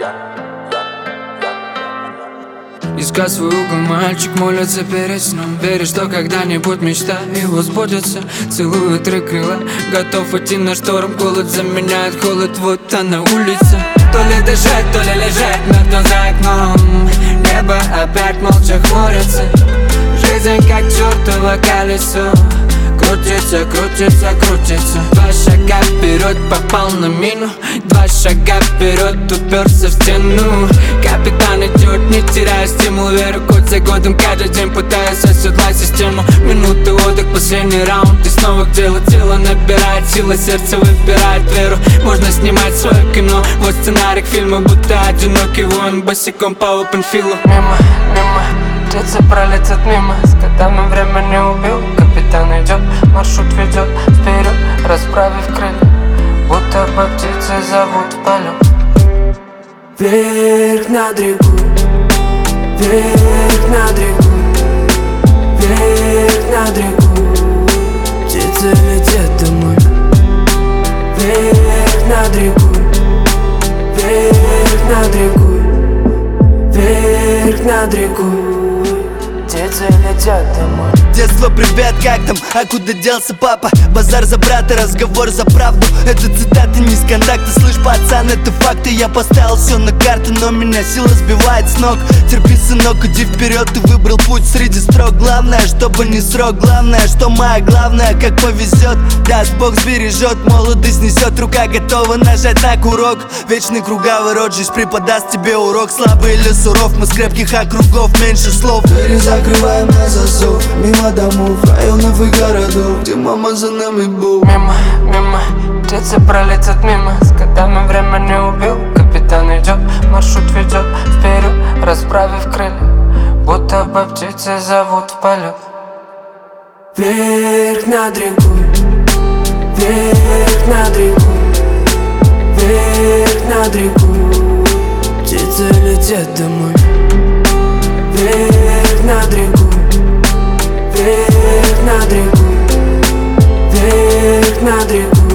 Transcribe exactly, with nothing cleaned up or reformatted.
Искать свой угол, мальчик молится перед сном. Верит, что когда-нибудь мечта его сбудется. Целует три крыла, готов идти на шторм. Голод заменяет холод, вот она улица. То ли дышать, то ли лежать мертвым за окном. Небо опять молча хмурится. Жизнь как чертово колесо. Крутится, крутится, крутится. Два шага вперед, попал на мину. Два шага вперед, уперся в стену. Капитан идет, не теряя стимул. Веру год за годом, каждый день пытаясь оседлать систему. Минуты отдых, последний раунд. И снова к делу, тело набирает силы, сердце выбирает веру. Можно снимать свое кино. Вот сценарий к фильму, будто одинокий воин босиком по опенфилу. Мимо, мимо, птицы пролетят мимо. С годами время не убил. Капитан идет, маршрут ведет вперед, расправив крылья, будто бы птицы зовут в полет. Вверх над рекой, вверх над рекой, вверх над рекой, птицы летят домой. Вверх над рекой, вверх над рекой, вверх над рекой, птицы летят домой. Детство, привет, как там? А куда делся папа? Базар за брата, разговор за правду. Это цитаты не с контакта. Слышь, пацан, это факты. Я поставил все на карту, но меня сила сбивает с ног. Терпи, сынок, иди вперед. Ты выбрал путь среди строк. Главное, чтобы не срок. Главное, что моя главное, как повезет. Даст Бог сбережет, молодость несет. Рука готова нажать на курок. Вечный круговорот, жизнь преподаст тебе урок. Слабый или суров, мы с крепких округов. Меньше слов. Двери закрываем на засов. Мимо домов, районов и городов, где мама за нами был. Мимо, мимо, птицы пролетят мимо. С годами время не убил. Капитан идет, маршрут ведет вперед, расправив крылья, будто бы птицы зовут в полет. Вверх над рекой, вверх над рекой, вверх над рекой, птицы летят домой. Вверх над рекой, вверх над рекой, вверх над рекой,